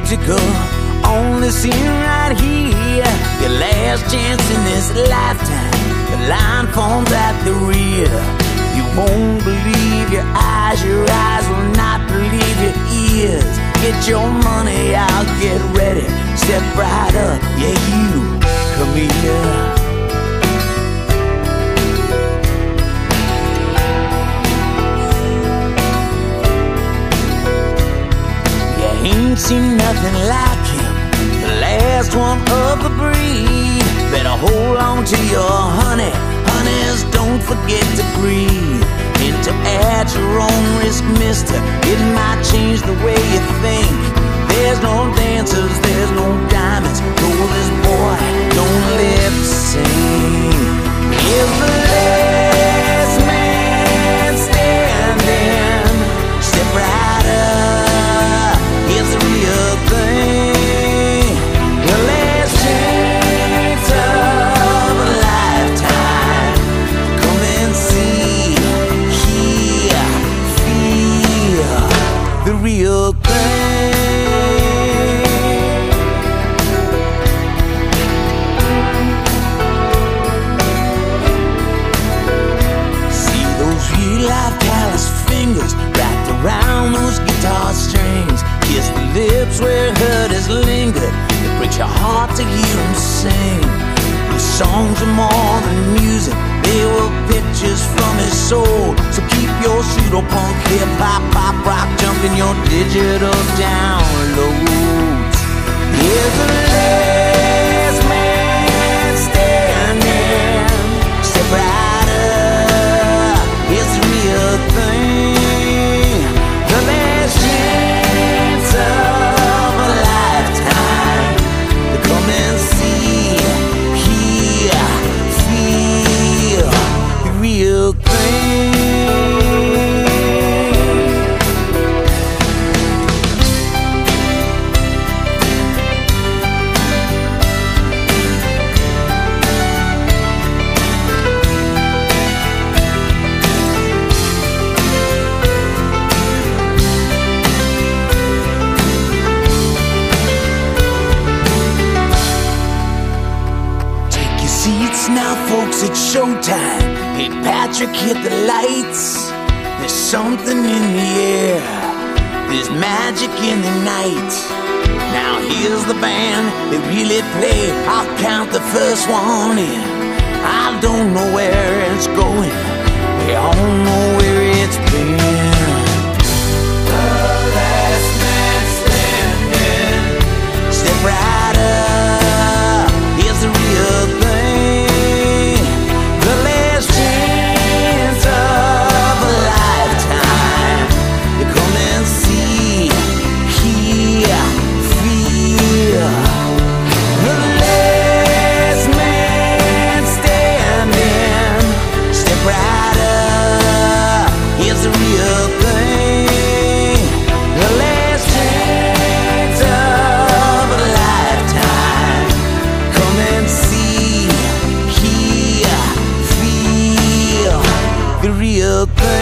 skeptical, only seen right here. Your last chance in this lifetime, the line forms at the rear. You won't believe your eyes will not believe your ears. Get your money out, get ready, step right up, yeah you, come here. Ain't seen nothing like him, the last one of the breed. Better hold on to your honey, honeys, don't forget to breathe. And to add your own risk, mister, it might change the way you think. There's no dancers, there's no diamonds, roll this boy, don't lip sync. Here's the last man standing, step right up, it's a real thing. The last chance of a lifetime. Come and see, hear, feel the real thing. See those real-life callous fingers wrapped around those guitar strings. Kiss the lips where hurt has lingered. It breaks your heart to hear them sing. The songs are more than music, they were pictures from his soul. So keep your pseudo-punk, hip-hop, pop, rock, jump in your digital downloads. Here's the last man standing, step right up, it's a real thing. The last chance of a lifetime to come and see, hear, feel the real thing. Seats now, folks, it's showtime. Hey, Patrick, hit the lights. There's something in the air, there's magic in the night. Now here's the band, they really play. I'll count the first one in. I don't know where it's going, we all know where it's been. The last man standing, step right up, here's the real thing. The real thing.